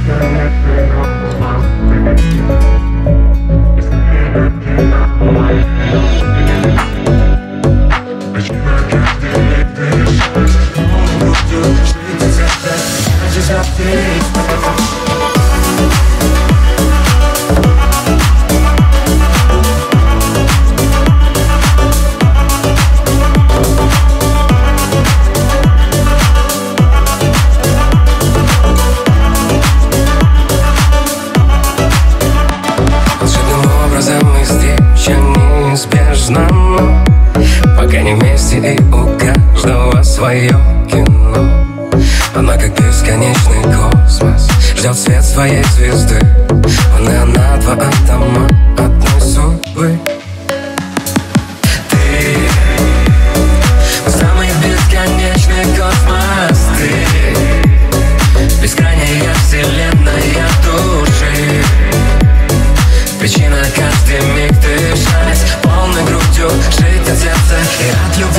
Пока не вместе и у каждого свое кино. Она как бесконечный космос, ждет свет своей звезды. Он и она, два атома одной судьбы. Ты самый бесконечный космос. Ты бескрайняя вселенная души. Причина каждый миг дышать полной грудью, жить от сердца и от любви.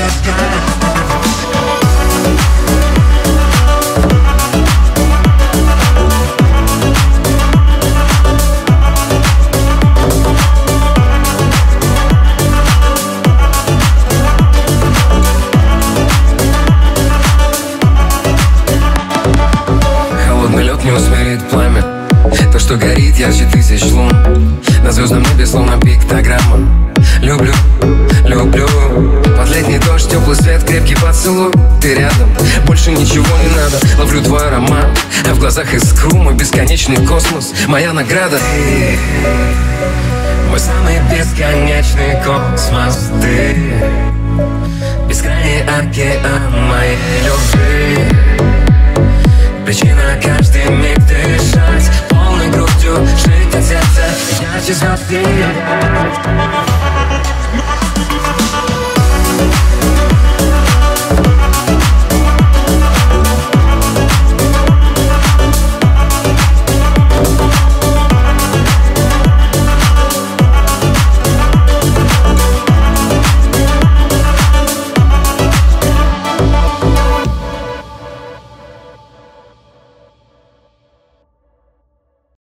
Холодный лед не усмирит пламя, то, что горит ярче тысяч лун. На звездном небе словно пиктограмма. Люблю, люблю. Под летний дождь, теплый свет, крепкий поцелуй. Ты рядом, больше ничего не надо. Ловлю твой аромат, а в глазах искру. Мой бесконечный космос, моя награда. Ты мой самый бесконечный космос. Ты бескрайний океан моей любви. Причина каждый миг дышать полной грудью, жить от сердца ярче звезды.